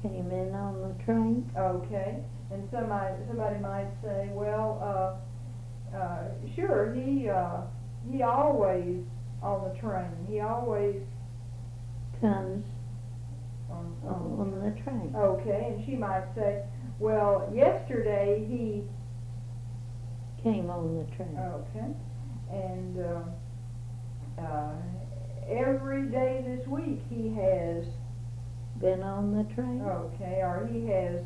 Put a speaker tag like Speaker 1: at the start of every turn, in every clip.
Speaker 1: Came in on the train.
Speaker 2: Okay. And somebody might say, well, sure, he always on the train. He always
Speaker 1: Comes
Speaker 2: on
Speaker 1: on the train.
Speaker 2: Okay, and she might say, well, yesterday he.
Speaker 1: Came on the train.
Speaker 2: Okay, and every day this week he has.
Speaker 1: Been on the train.
Speaker 2: Okay, or he has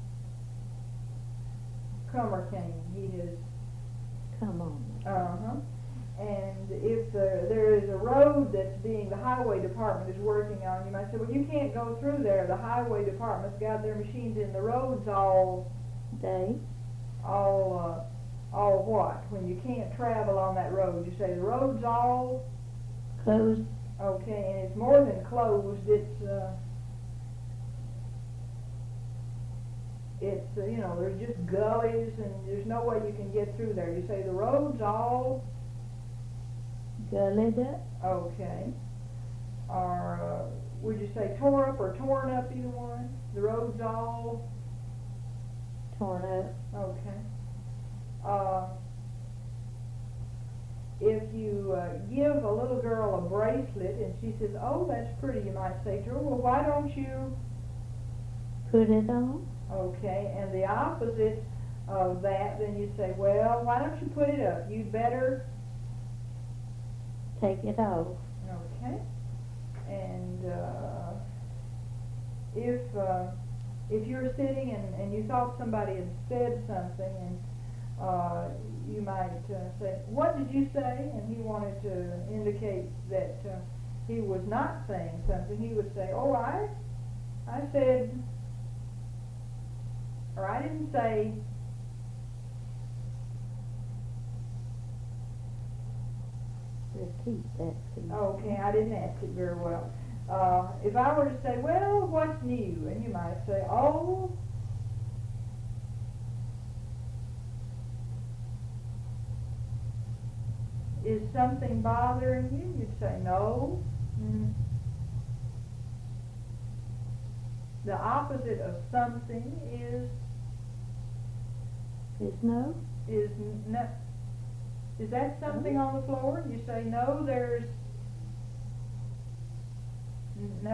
Speaker 2: come or came. He has.
Speaker 1: Come on.
Speaker 2: And if there is a road that's the highway department is working on, you might say, well, you can't go through there. The highway department's got their machines in the roads all
Speaker 1: Day.
Speaker 2: all what? When you can't travel on that road, you say the road's all
Speaker 1: Closed.
Speaker 2: okay, and it's more than closed. It's there's just gullies and there's no way you can get through there. You say the road's all
Speaker 1: Gullied up.
Speaker 2: okay. Or would you say tore up or torn up, either one? The road's all
Speaker 1: Torn up.
Speaker 2: okay. If you give a little girl a bracelet and she says, oh, that's pretty, you might say to her, well, why don't you?
Speaker 1: Put it on.
Speaker 2: Okay, and the opposite of that, then you say, well, why don't you put it up? You'd better.
Speaker 1: Take it off.
Speaker 2: Okay, and if you're sitting and you thought somebody had said something and you might say, what did you say? And he wanted to indicate that he was not saying something. He would say, oh, I said, or I didn't say.
Speaker 1: Repeat that, please.
Speaker 2: Okay, I didn't ask it very well. If I were to say, well, what's new? And you might say, oh, is something bothering you? You'd say, no. The opposite of something is
Speaker 1: no.
Speaker 2: no. Is that something on the floor? You say, no, there's no.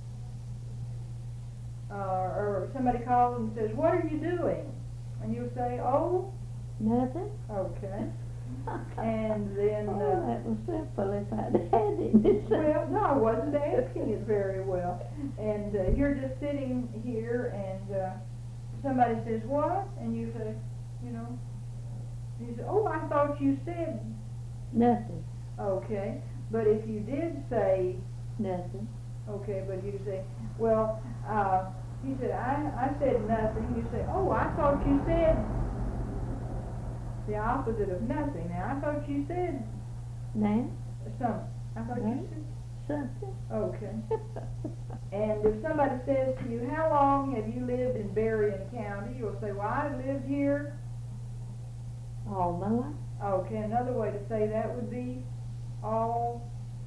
Speaker 2: Or somebody calls and says, what are you doing? And you say, oh.
Speaker 1: Nothing.
Speaker 2: Okay. And then.
Speaker 1: That was simple if I'd had it.
Speaker 2: Well, no, I wasn't asking it very well. And you're just sitting here and somebody says, what? And you say, you say, oh, I thought you said.
Speaker 1: Nothing.
Speaker 2: Okay. But if you did say.
Speaker 1: Nothing.
Speaker 2: Okay, but you say, well, he said, I said nothing. You say, oh, I thought you said the opposite of nothing. Now, I thought you said
Speaker 1: Now?
Speaker 2: something. I thought you said
Speaker 1: something.
Speaker 2: Okay. And if somebody says to you, how long have you lived in Berrien County? You'll say, well, I've lived here
Speaker 1: all my life.
Speaker 2: Okay, another way to say that would be all.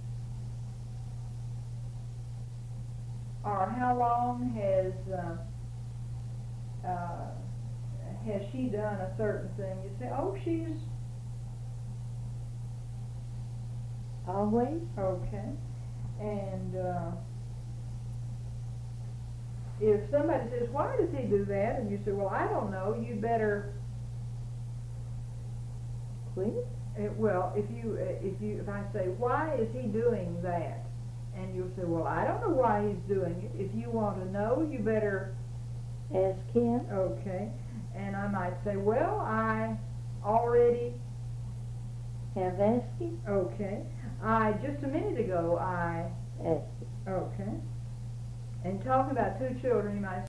Speaker 2: Or how long has she done a certain thing? You say, oh, she's.
Speaker 1: Always.
Speaker 2: Okay. And if somebody says, why does he do that? And you say, well, I don't know. You'd better.
Speaker 1: Quit.
Speaker 2: Well, if I say, why is he doing that? And you'll say, well, I don't know why he's doing it. If you want to know, you better
Speaker 1: ask him.
Speaker 2: Okay. And I might say, well, I already
Speaker 1: have asked him.
Speaker 2: Okay. Just a minute ago, I
Speaker 1: asked him.
Speaker 2: Okay. And talking about two children, you might